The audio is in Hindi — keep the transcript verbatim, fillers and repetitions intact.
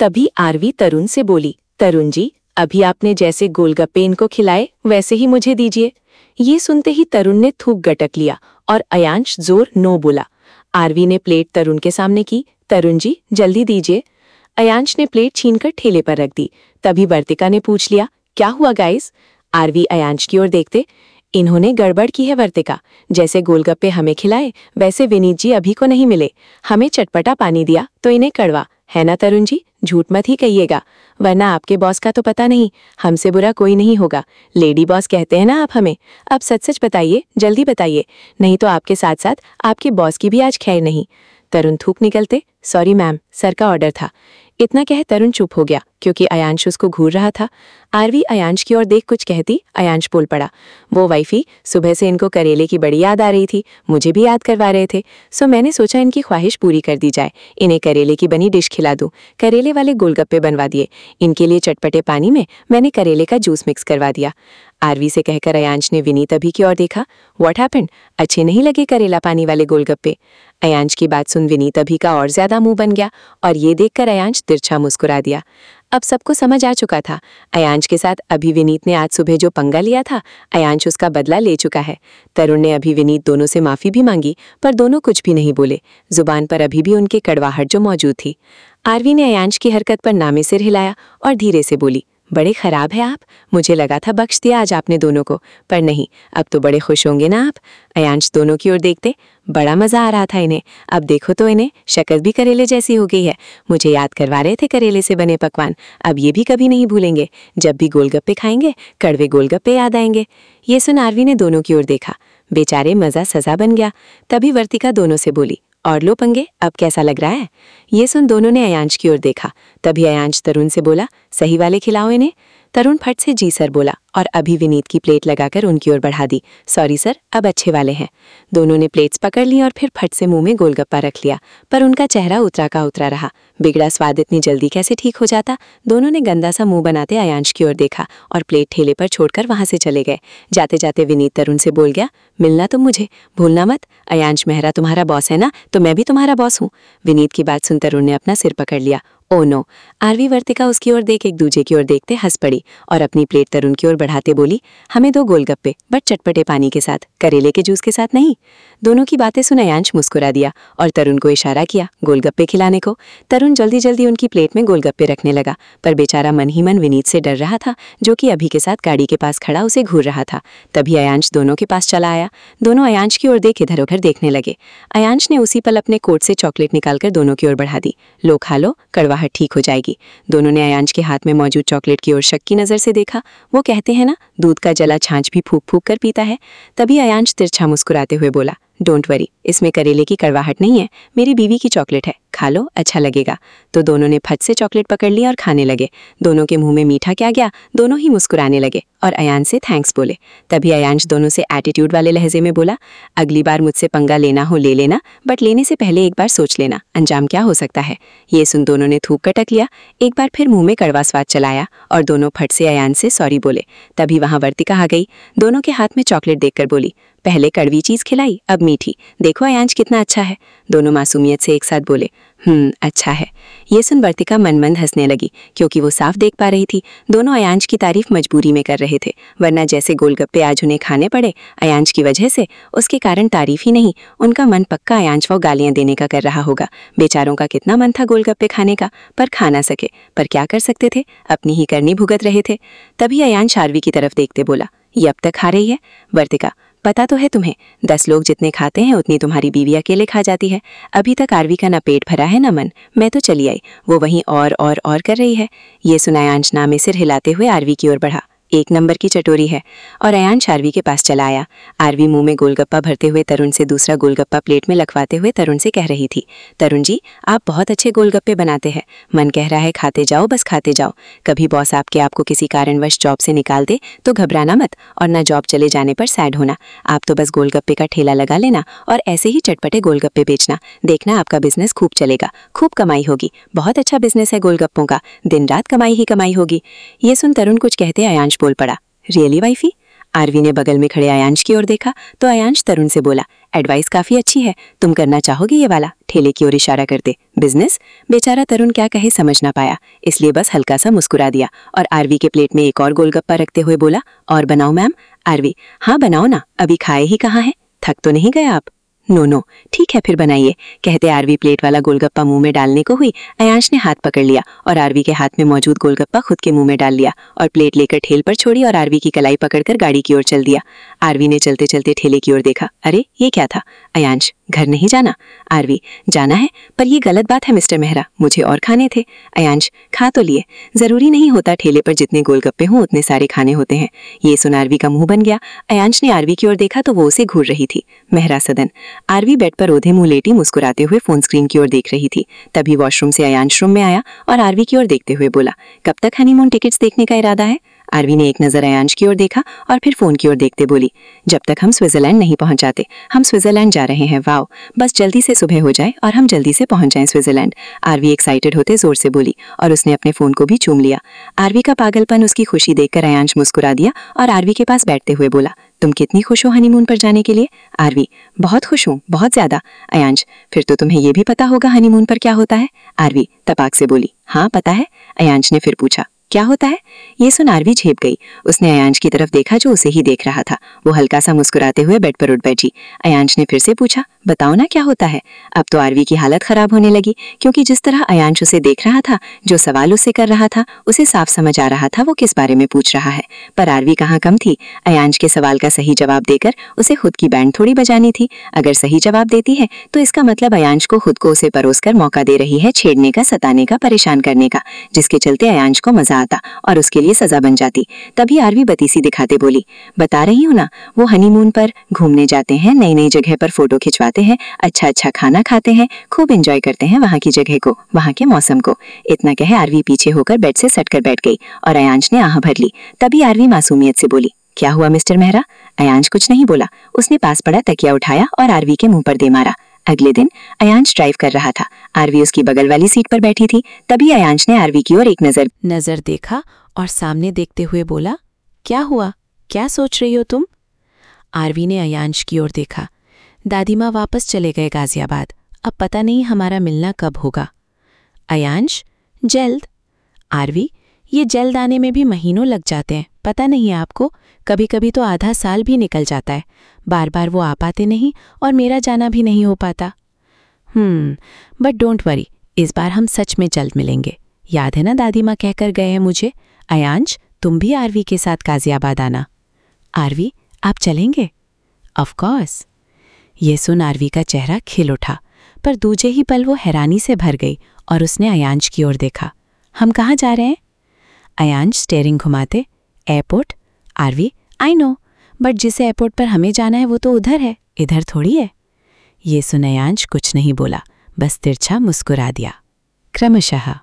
तभी आरवी तरुण से बोली, तरुण जी, अभी आपने जैसे गोलगप्पे इनको खिलाए वैसे ही मुझे दीजिए। ये सुनते ही तरुण ने थूक गटक लिया और अयांश जोर नो बोला। आरवी ने प्लेट तरुण के सामने की। तरुण जी, जल्दी दीजिए। अयांश ने प्लेट छीनकर ठेले पर रख दी। तभी वर्तिका ने पूछ लिया, क्या हुआ गाइस? आरवी अयांश की ओर देखते, इन्होंने गड़बड़ की है वर्तिका। जैसे गोलगप्पे हमें खिलाए वैसे विनीत जी अभी को नहीं मिले। हमें चटपटा पानी दिया तो इन्हें कड़वा, है ना तरुण जी? झूठ मत ही कहिएगा, वरना आपके बॉस का तो पता नहीं, हमसे बुरा कोई नहीं होगा। लेडी बॉस कहते हैं ना आप हमें। अब सच सच बताइए, जल्दी बताइए, नहीं तो आपके साथ साथ आपके बॉस की भी आज खैर नहीं। तरुण थूक निकलते, सॉरी मैम, सर का ऑर्डर था। इतना कह तरुण चुप हो गया क्योंकि अयांश उसको घूर रहा था। आरवी अयांश की ओर देख कुछ कहती, अयांश बोल पड़ा, वो वाइफी, सुबह से इनको करेले की बड़ी याद आ रही थी, मुझे भी याद करवा रहे थे, सो मैंने सोचा इनकी ख्वाहिश पूरी कर दी जाए, इन्हें करेले की बनी डिश खिला दूं। करेले वाले गोलगप्पे बनवा दिए, इनके लिए चटपटे पानी में मैंने करेले का जूस मिक्स करवा दिया। आरवी से कहकर अयांश ने विनीत अभी की ओर देखा। What happened? अच्छे नहीं लगे करेला पानी वाले गोलगप्पे? अयांश की बात सुन विनीत अभी का और ज्यादा मुंह बन गया और ये देखकर अयांश तिरछा मुस्कुरा दिया। अब सबको समझ आ चुका था, अयांश के साथ अभी विनीत ने आज सुबह जो पंगा लिया था, अयांश उसका बदला ले चुका है। तरुण ने अभी विनीत दोनों से माफी भी मांगी, पर दोनों कुछ भी नहीं बोले। जुबान पर अभी भी उनके कड़वाहट जो मौजूद थी। आरवी ने अयांश की हरकत पर नामे सिर हिलाया और धीरे से बोली, बड़े खराब है आप, मुझे लगा था बख्श दिया आज आपने दोनों को, पर नहीं, अब तो बड़े खुश होंगे ना आप। अयांश दोनों की ओर देखते, बड़ा मजा आ रहा था इन्हें, अब देखो तो इन्हें शक्ल भी करेले जैसी हो गई है। मुझे याद करवा रहे थे करेले से बने पकवान, अब ये भी कभी नहीं भूलेंगे। जब भी गोलगप्पे खाएंगे कड़वे गोलगप्पे याद आएंगे। ये सुन आरवी ने दोनों की ओर देखा, बेचारे मजा सजा बन गया। तभी वर्तिका दोनों से बोली, और लो पंगे, अब कैसा लग रहा है? ये सुन दोनों ने अयांश की ओर देखा। तभी अयांश तरुण से बोला, सही वाले खिलाओ इन्हें। तरुण फट से जी सर बोला और अभी विनीत की प्लेट लगाकर उनकी ओर बढ़ा दी। सॉरी सर, अब अच्छे वाले हैं। दोनों ने प्लेट्स पकड़ ली और फिर फट से मुंह में गोलगप्पा रख लिया, पर उनका चेहरा उतरा का उतरा रहा। बिगड़ा स्वाद इतनी जल्दी कैसे ठीक हो जाता? दोनों ने गंदा सा मुंह बनाते अयांश की ओर देखा और प्लेट ठेले पर छोड़कर वहां से चले गए। जाते जाते विनीत तरुण से बोल गया, मिलना तुम मुझे भूलना मत। अयांश मेहरा तुम्हारा बॉस है ना, तो मैं भी तुम्हारा बॉस हूँ। विनीत की बात सुन तरुण ने अपना सिर पकड़ लिया। Oh no. आरवी वर्तिका उसकी ओर देख एक दूजे की ओर देखते हंस पड़ी और अपनी प्लेट तरुण की ओर बढ़ाते बोली, हमें दो गोलगप्पे, बट चटपटे पानी के साथ, करेले के जूस के साथ नहीं। दोनों की बातें सुन अयांश मुस्कुरा दिया और तरुण को इशारा किया गोलगप्पे खिलाने को। तरुण जल्दी जल्दी उनकी प्लेट में गोलगप्पे रखने लगा, पर बेचारा मन ही मन विनीत से डर रहा था, जो कि अभी के साथ गाड़ी के पास खड़ा उसे घूर रहा था। तभी अयांश दोनों के पास चला आया। दोनों अयांश की ओर देख इधर उधर देखने लगे। अयांश ने उसी पल अपने कोट से चॉकलेट निकालकर दोनों की ओर बढ़ा दी। लो खा लो, कड़वाहट ठीक हो जाएगी। दोनों ने अयांश के हाथ में मौजूद चॉकलेट की ओर शक की नजर से देखा। वो कहते हैं ना, दूध का जला छाछ भी फूक फूक कर पीता है। तभी अयांश तिरछा मुस्कुराते हुए बोला, डोंट वरी, इसमें करेले की कड़वाहट नहीं है, मेरी बीवी की चॉकलेट है, खा लो, अच्छा लगेगा। तो दोनों ने फट से चॉकलेट पकड़ ली और खाने लगे। दोनों के मुंह में मीठा क्या गया, दोनों ही मुस्कुराने लगे और अयांश से थैंक्स बोले। तभी अयांश दोनों से एटीट्यूड वाले लहजे में बोला, अगली बार मुझसे पंगा लेना हो ले लेना, बट लेने से पहले एक बार सोच लेना अंजाम क्या हो सकता है। ये सुन दोनों ने थूक कटक लिया, एक बार फिर मुंह में कड़वा स्वाद चलाया और दोनों फट से अयांश से सॉरी बोले। तभी वहां वर्तिका आ गई, दोनों के हाथ में चॉकलेट देखकर बोली, पहले कड़वी चीज खिलाई, अब मीठी, देखो अयांश कितना अच्छा है। दोनों मासूमियत से एक साथ बोले, हम्म अच्छा है। ये सुन वर्तिका मन मंद हंसने लगी, क्योंकि वो साफ देख पा रही थी दोनों अयांश की तारीफ मजबूरी में कर रहे थे, वरना जैसे गोलगप्पे आज उन्हें खाने पड़े अयांश की वजह से, उसके कारण तारीफ ही नहीं, उनका मन पक्का अयांश को गालियां देने का कर रहा होगा। बेचारों का कितना मन था गोलगप्पे खाने का, पर खा ना सके, पर क्या कर सकते थे, अपनी ही करनी भुगत रहे थे। तभी अयांश आरवी की तरफ देखते बोला, ये अब तक खा रही है? वर्तिका, पता तो है तुम्हें, दस लोग जितने खाते हैं उतनी तुम्हारी बीवी अकेले खा जाती है। अभी तक आरवी का ना पेट भरा है ना मन, मैं तो चली आई, वो वहीं और और और कर रही है। ये सुना अयांश नामे सिर हिलाते हुए आरवी की ओर बढ़ा, एक नंबर की चटोरी है, और अयांश आरवी के पास चला आया। आरवी मुंह में गोलगप्पा भरते हुए तरुण से दूसरा गोलगप्पा प्लेट में लखवाते हुए तरुण से कह रही थी, तरुण जी आप बहुत अच्छे गोलगप्पे बनाते हैं, मन कह रहा है खाते जाओ, बस खाते जाओ। कभी बॉस आपके आपको किसी कारणवश जॉब से निकाल दे तो घबराना मत, और ना जॉब चले जाने पर सैड होना। आप तो बस गोलगप्पे का ठेला लगा लेना और ऐसे ही चटपटे गोलगप्पे बेचना, देखना आपका बिजनेस खूब चलेगा, खूब कमाई होगी। बहुत अच्छा बिजनेस है गोलगप्पों का, दिन रात कमाई ही कमाई होगी। ये सुन तरुण कुछ कहते अयांश बोल पड़ा, रियली वाइफी? आरवी ने बगल में खड़े अयांश की ओर देखा तो अयांश तरुण से बोला, एडवाइस काफी अच्छी है, तुम करना चाहोगे ये वाला? ठेले की ओर इशारा करते। बिजनेस? बेचारा तरुण क्या कहे समझ ना पाया, इसलिए बस हल्का सा मुस्कुरा दिया और आरवी के प्लेट में एक और गोलगप्पा रखते हुए बोला, और बनाओ मैम? आरवी, हाँ बनाओ ना, अभी खाए ही कहाँ है, थक तो नहीं गए आप? नो नो ठीक है फिर बनाइए, कहते आरवी प्लेट वाला गोलगप्पा मुंह में डालने को हुई। अयांश ने हाथ पकड़ लिया और आरवी के हाथ में मौजूद गोलगप्पा खुद के मुंह में डाल लिया और प्लेट लेकर ठेल पर छोड़ी और आरवी की कलाई पकड़कर गाड़ी की ओर चल दिया। आरवी ने चलते चलते ठेले की ओर देखा। अरे ये क्या था? अयांश, घर नहीं जाना? आरवी, जाना है, पर ये गलत बात है मिस्टर मेहरा, मुझे और खाने थे। अयांश, खा तो लिए, जरूरी नहीं होता ठेले पर जितने गोलगप्पे हों उतने सारे खाने होते हैं। ये सुन आरवी का मुंह बन गया। अयांश ने आरवी की ओर देखा तो वो उसे घूर रही थी। मेहरा सदन। आरवी बेड पर ओढ़े मुंह लेटी मुस्कुराते हुए फोन स्क्रीन की ओर देख रही थी। तभी वॉशरूम से अयांश रूम में आया और आरवी की ओर देखते हुए बोला, कब तक हनीमून टिकट्स देखने का इरादा है? आरवी ने एक नजर अयांश की ओर देखा और फिर फोन की ओर देखते बोली, जब तक हम स्विट्जरलैंड नहीं पहुंच जाते। हम स्विट्जरलैंड जा रहे हैं, वाओ, बस जल्दी से सुबह हो जाए और हम जल्दी से पहुंच जाएं स्विट्जरलैंड। आरवी एक्साइटेड होते जोर से बोली और उसने अपने फोन को भी चूम लिया। आरवी का पागलपन, उसकी खुशी देखकर अयांश मुस्कुरा दिया और आरवी के पास बैठते हुए बोला, तुम कितनी खुश हो हनीमून पर जाने के लिए? आरवी, बहुत खुश हूँ, बहुत ज्यादा। अयांश, फिर तो तुम्हें ये भी पता होगा हनीमून पर क्या होता है? आरवी तपाक से बोली, हाँ पता है। अयांश ने फिर पूछा, क्या होता है? ये सुन आरवी झेप गई। उसने अयांश की तरफ देखा जो उसे ही देख रहा था। वो हल्का सा मुस्कुराते हुए बेड पर उठ बैठी। अयांश ने फिर से पूछा, बताओ ना क्या होता है? अब तो आरवी की हालत खराब होने लगी, क्योंकि जिस तरह अयांश उसे देख रहा था, जो सवाल उससे कर रहा था, उसे साफ समझ आ रहा था वो किस बारे में पूछ रहा है। पर आरवी कहाँ कम थी। अयांश के सवाल का सही जवाब देकर उसे खुद की बैंड थोड़ी बजानी थी। अगर सही जवाब देती है तो इसका मतलब अयांश को खुद को उसे परोस कर मौका दे रही है छेड़ने का, सताने का, परेशान करने का, जिसके चलते अयांश को मजा आता और उसके लिए सजा बन जाती। तभी आरवी बतीसी दिखाते बोली, बता रही हूँ ना, वो हनीमून पर घूमने जाते हैं, नई नई जगह पर फोटो खिंचवाते हैं, अच्छा अच्छा खाना खाते हैं, खूब एंजॉय करते हैं वहाँ की जगह को, वहाँ के मौसम को। इतना कहे आरवी पीछे होकर बेड से सटकर बैठ गई और अयांश ने आह भर ली। तभी आरवी मासूमियत से बोली, क्या हुआ मिस्टर मेहरा? अयांश कुछ नहीं बोला। उसने पास पड़ा तकिया उठाया और आरवी के मुंह पर दे मारा। अगले दिन अयांश ड्राइव कर रहा था। आरवी उसकी बगल वाली सीट पर बैठी थी। तभी अयांश ने आरवी की ओर एक नजर नजर देखा और सामने देखते हुए बोला, क्या हुआ, क्या सोच रही हो तुम? आरवी ने अयांश की ओर देखा। दादी माँ वापस चले गए गाजियाबाद, अब पता नहीं हमारा मिलना कब होगा। अयांश, जल्द? आरवी, ये जल्द आने में भी महीनों लग जाते हैं, पता नहीं है आपको, कभी कभी तो आधा साल भी निकल जाता है। बार बार वो आ पाते नहीं और मेरा जाना भी नहीं हो पाता। हम्म बट डोंट वरी, इस बार हम सच में जल्द मिलेंगे। याद है ना दादी माँ कहकर गए हैं मुझे, अयांश तुम भी आरवी के साथ गाजियाबाद आना। आरवी, आप चलेंगे? Of course. ये सुन आरवी का चेहरा खिल उठा, पर दूजे ही पल वो हैरानी से भर गई और उसने अयांश की ओर देखा। हम कहाँ जा रहे हैं? अयांश स्टेयरिंग घुमाते, airport. Aarvi, I know, but जिस एयरपोर्ट पर हमें जाना है वो तो उधर है, इधर थोड़ी है। ये सुन अयांश कुछ नहीं बोला, बस तिरछा मुस्कुरा दिया। क्रमशः